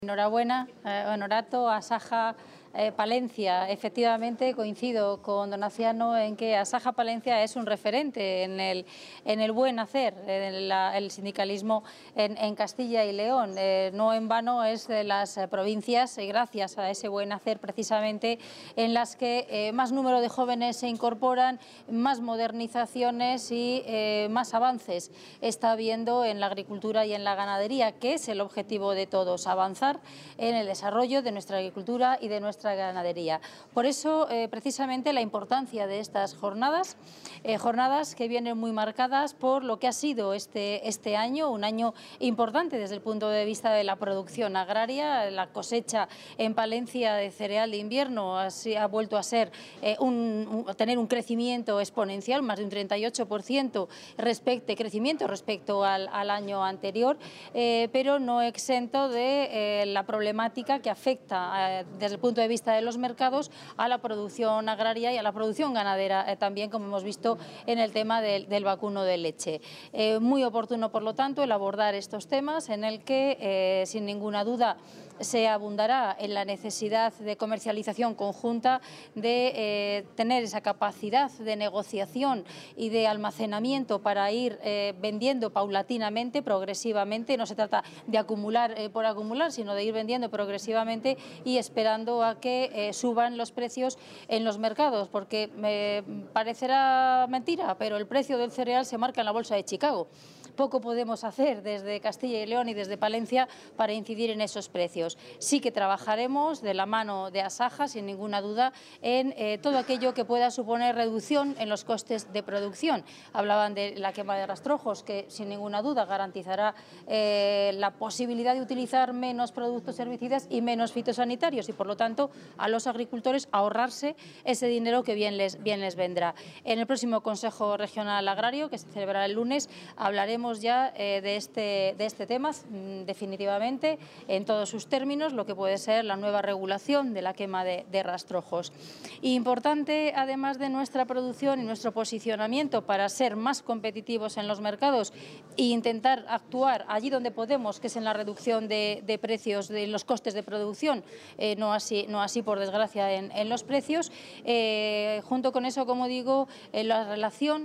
Enhorabuena, Honorato, Asaja Palencia. Efectivamente, coincido con don Aciano en que Asaja Palencia es un referente en el buen hacer, en el sindicalismo en Castilla y León. No en vano es de las provincias, gracias a ese buen hacer precisamente, en las que más número de jóvenes se incorporan, más modernizaciones y más avances está habiendo en la agricultura y en la ganadería, que es el objetivo de todos, avanzar en el desarrollo de nuestra agricultura y de nuestra ganadería. Por eso, precisamente, la importancia de estas jornadas que vienen muy marcadas por lo que ha sido este año, un año importante desde el punto de vista de la producción agraria. La cosecha en Palencia de cereal de invierno ha vuelto a ser tener un crecimiento exponencial, más de un 38% crecimiento respecto al año anterior, pero no exento de la problemática que afecta desde el punto de vista de los mercados a la producción agraria y a la producción ganadera, también, como hemos visto en el tema del vacuno de leche. Muy oportuno, por lo tanto, el abordar estos temas, en el que, sin ninguna duda, se abundará en la necesidad de comercialización conjunta, de tener esa capacidad de negociación y de almacenamiento para ir vendiendo paulatinamente, progresivamente. No se trata de acumular por acumular, sino de ir vendiendo progresivamente y esperando a que suban los precios en los mercados, porque parecerá mentira, pero el precio del cereal se marca en la bolsa de Chicago. Poco podemos hacer desde Castilla y León y desde Palencia para incidir en esos precios. Sí que trabajaremos de la mano de Asaja, sin ninguna duda, en todo aquello que pueda suponer reducción en los costes de producción. Hablaban de la quema de rastrojos, que sin ninguna duda garantizará la posibilidad de utilizar menos productos herbicidas y menos fitosanitarios, y por lo tanto a los agricultores ahorrarse ese dinero que bien les vendrá. En el próximo Consejo Regional Agrario, que se celebrará el lunes, hablaremos ya de este tema definitivamente en todos sus términos, lo que puede ser la nueva regulación de la quema de rastrojos. Importante, además de nuestra producción y nuestro posicionamiento para ser más competitivos en los mercados e intentar actuar allí donde podemos, que es en la reducción de precios, de los costes de producción, no así por desgracia en los precios. Junto con eso, como digo, la relación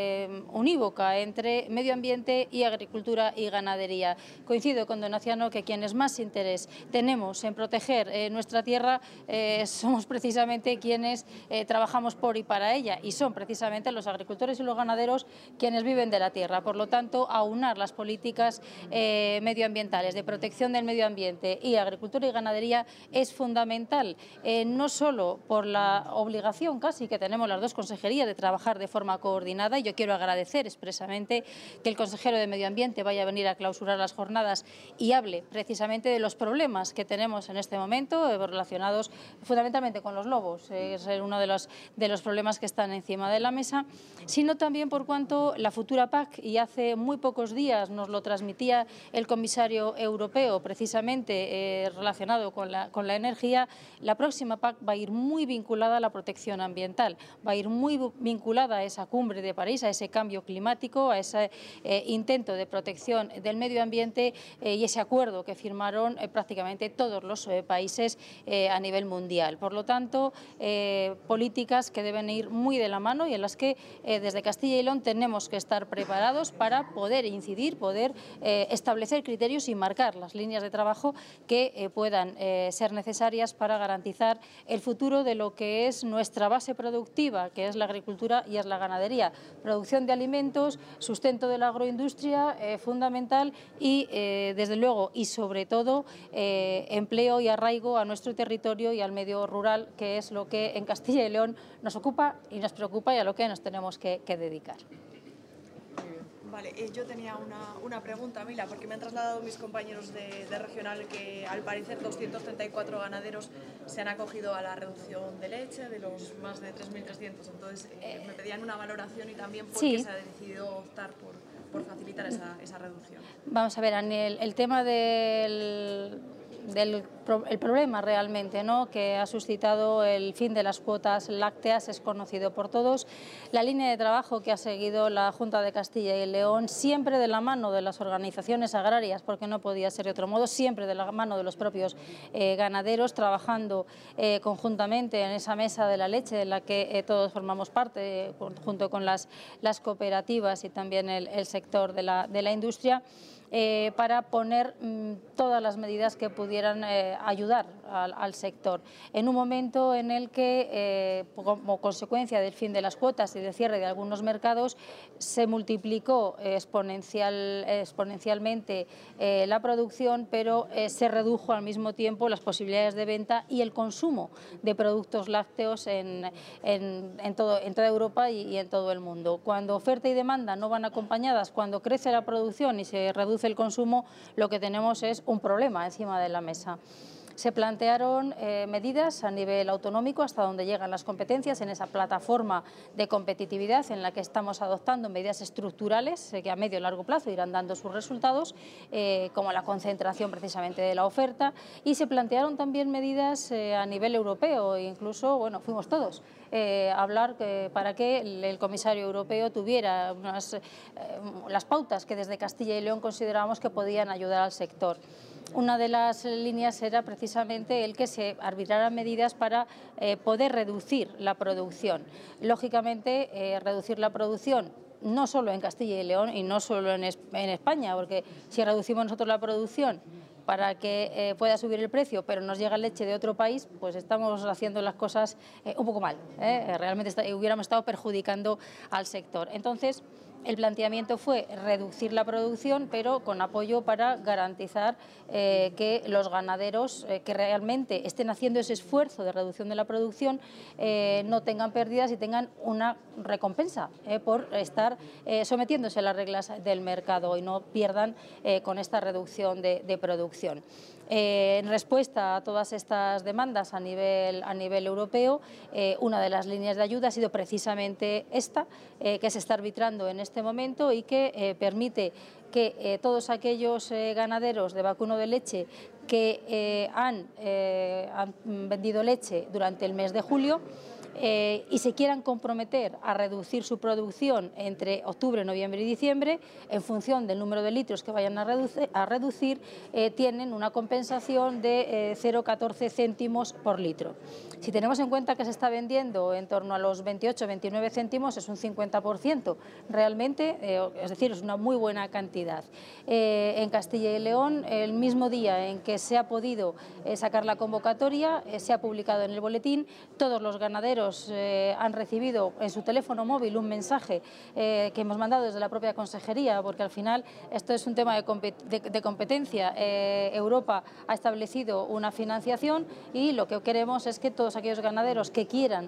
unívoca entre medio ambiente y agricultura y ganadería. Coincido con don Aciano que quienes más interés tenemos en proteger nuestra tierra somos precisamente quienes trabajamos por y para ella, y son precisamente los agricultores y los ganaderos quienes viven de la tierra. Por lo tanto, aunar las políticas medioambientales, de protección del medio ambiente y agricultura y ganadería es fundamental, no solo por la obligación casi que tenemos las dos consejerías de trabajar de forma coordinada, y yo quiero agradecer expresamente que el consejero de Medio Ambiente vaya a venir a clausurar las jornadas y hable precisamente de los problemas que tenemos en este momento, relacionados fundamentalmente con los lobos, es uno de los problemas que están encima de la mesa, sino también por cuanto la futura PAC, y hace muy pocos días nos lo transmitía el comisario europeo, precisamente relacionado con la energía, la próxima PAC va a ir muy vinculada a la protección ambiental, va a ir muy vinculada a esa cumbre de París, a ese cambio climático, a ese intento de protección del medio ambiente y ese acuerdo que firmaron prácticamente todos los países a nivel mundial. Por lo tanto, políticas que deben ir muy de la mano y en las que desde Castilla y León tenemos que estar preparados para poder incidir, poder establecer criterios y marcar las líneas de trabajo que puedan ser necesarias para garantizar el futuro de lo que es nuestra base productiva, que es la agricultura y es la ganadería. Producción de alimentos, sustento de la agroindustria fundamental y, desde luego y sobre todo, empleo y arraigo a nuestro territorio y al medio rural, que es lo que en Castilla y León nos ocupa y nos preocupa y a lo que nos tenemos que dedicar. Vale, yo tenía una pregunta, Mila, porque me han trasladado mis compañeros de regional que al parecer 234 ganaderos se han acogido a la reducción de leche de los más de 3.300, entonces me pedían una valoración y también por qué se ha decidido optar por facilitar esa reducción. Vamos a ver, el tema del el problema realmente, ¿no?, que ha suscitado el fin de las cuotas lácteas es conocido por todos. La línea de trabajo que ha seguido la Junta de Castilla y León, siempre de la mano de las organizaciones agrarias, porque no podía ser de otro modo, siempre de la mano de los propios ganaderos, trabajando conjuntamente en esa mesa de la leche en la que todos formamos parte, junto con las cooperativas y también el sector de la industria, para poner todas las medidas que pudieran ayudar al sector. En un momento en el que, como consecuencia del fin de las cuotas y del cierre de algunos mercados, se multiplicó exponencialmente la producción, pero se redujo al mismo tiempo las posibilidades de venta y el consumo de productos lácteos en toda Europa y en todo el mundo. Cuando oferta y demanda no van acompañadas, cuando crece la producción y se reduce el consumo, lo que tenemos es un problema encima de la mesa. Se plantearon medidas a nivel autonómico hasta donde llegan las competencias en esa plataforma de competitividad en la que estamos adoptando medidas estructurales que a medio y largo plazo irán dando sus resultados, como la concentración precisamente de la oferta, y se plantearon también medidas a nivel europeo, incluso, bueno, fuimos todos a hablar para que el comisario europeo tuviera las pautas que desde Castilla y León considerábamos que podían ayudar al sector. Una de las líneas era precisamente el que se arbitraran medidas para poder reducir la producción. Lógicamente, reducir la producción no solo en Castilla y León y no solo en España, porque si reducimos nosotros la producción para que pueda subir el precio, pero nos llega leche de otro país, pues estamos haciendo las cosas un poco mal. Realmente hubiéramos estado perjudicando al sector. Entonces, el planteamiento fue reducir la producción, pero con apoyo para garantizar que los ganaderos que realmente estén haciendo ese esfuerzo de reducción de la producción no tengan pérdidas y tengan una recompensa por estar sometiéndose a las reglas del mercado y no pierdan con esta reducción de producción. En respuesta a todas estas demandas a nivel europeo, una de las líneas de ayuda ha sido precisamente esta, que se está arbitrando en este momento y que permite que todos aquellos ganaderos de vacuno de leche que han vendido leche durante el mes de julio y se quieran comprometer a reducir su producción entre octubre, noviembre y diciembre, en función del número de litros que vayan a reducir, tienen una compensación de 0,14 céntimos por litro. Si tenemos en cuenta que se está vendiendo en torno a los 28-29 céntimos, es un 50% realmente, es decir, es una muy buena cantidad. En Castilla y León, el mismo día en que se ha podido sacar la convocatoria, se ha publicado en el boletín, todos los ganaderos han recibido en su teléfono móvil un mensaje que hemos mandado desde la propia consejería, porque al final esto es un tema de competencia. Europa ha establecido una financiación y lo que queremos es que todos aquellos ganaderos que quieran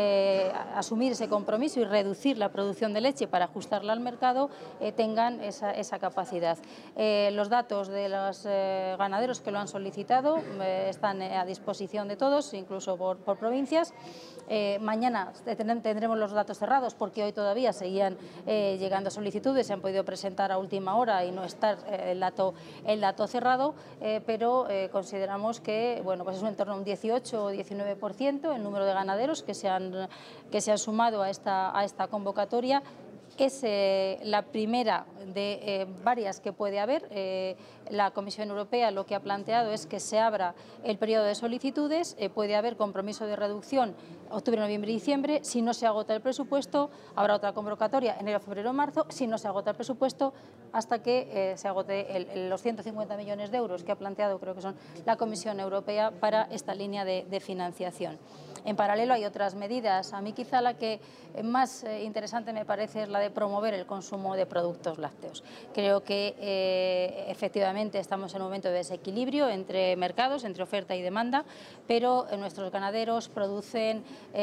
asumir ese compromiso y reducir la producción de leche para ajustarla al mercado tengan esa capacidad. Los datos de los ganaderos que lo han solicitado están a disposición de todos, incluso por provincias. Mañana tendremos los datos cerrados porque hoy todavía seguían llegando solicitudes, se han podido presentar a última hora y no está el dato cerrado, pero consideramos que bueno, pues es en torno a un 18 o 19% el número de ganaderos que se han sumado a esta convocatoria. Es la primera de varias que puede haber. La Comisión Europea lo que ha planteado es que se abra el periodo de solicitudes, puede haber compromiso de reducción octubre, noviembre y diciembre. Si no se agota el presupuesto, habrá otra convocatoria enero, febrero, marzo. Si no se agota el presupuesto, hasta que se agote los 150 millones de euros que ha planteado, creo que son la Comisión Europea, para esta línea de financiación. En paralelo hay otras medidas. A mí quizá la que más interesante me parece es la de promover el consumo de productos lácteos. Creo que efectivamente estamos en un momento de desequilibrio entre mercados, entre oferta y demanda, pero nuestros ganaderos producen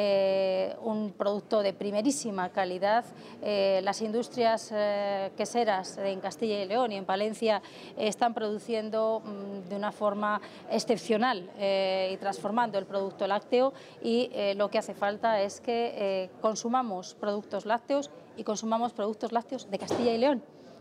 un producto de primerísima calidad. Las industrias queseras en Castilla y León y en Palencia están produciendo de una forma excepcional y transformando el producto lácteo, y lo que hace falta es que consumamos productos lácteos y consumamos productos lácteos de Castilla y León,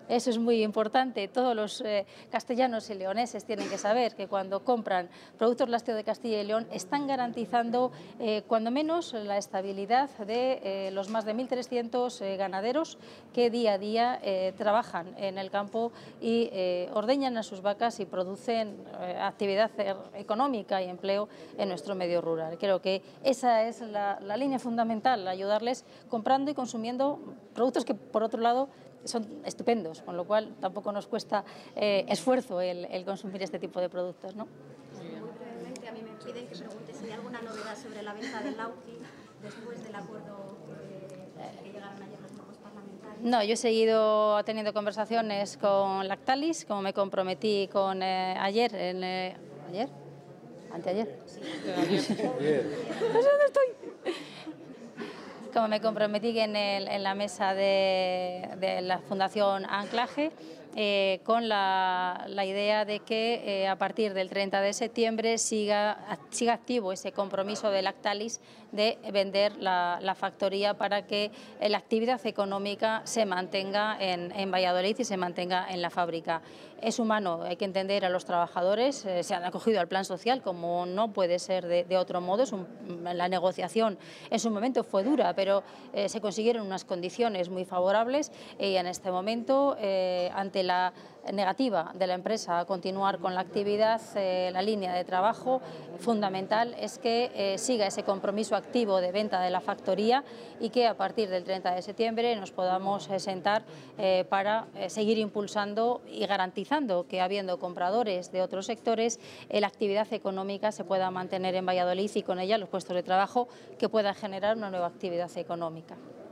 Eso es muy importante. Todos los castellanos y leoneses tienen que saber que cuando compran productos lácteos de Castilla y León están garantizando cuando menos la estabilidad de los más de 1.300 ganaderos que día a día trabajan en el campo y ordeñan a sus vacas y producen actividad económica y empleo en nuestro medio rural. Creo que esa es la línea fundamental, ayudarles comprando y consumiendo productos que, por otro lado, son estupendos, con lo cual tampoco nos cuesta esfuerzo el consumir este tipo de productos, ¿no? Muy brevemente, a mí me piden que pregunte si hay alguna novedad sobre la venta del Lauki después del acuerdo que llegaron ayer los grupos parlamentarios. No, yo he seguido teniendo conversaciones con Lactalis, como me comprometí con ayer, ¿ayer? ¿Anteayer? Sí. ¿Dónde estoy? Como me comprometí en la mesa de la Fundación Anclaje, con la idea de que a partir del 30 de septiembre siga activo ese compromiso de Lactalis de vender la factoría para que la actividad económica se mantenga en Valladolid y se mantenga en la fábrica. Es humano, hay que entender a los trabajadores, se han acogido al plan social como no puede ser de otro modo. La negociación en su momento fue dura, pero se consiguieron unas condiciones muy favorables y en este momento, ante la negativa de la empresa a continuar con la actividad, la línea de trabajo fundamental es que siga ese compromiso activo de venta de la factoría y que a partir del 30 de septiembre nos podamos sentar para seguir impulsando y garantizando que, habiendo compradores de otros sectores, la actividad económica se pueda mantener en Valladolid y con ella los puestos de trabajo que puedan generar una nueva actividad económica.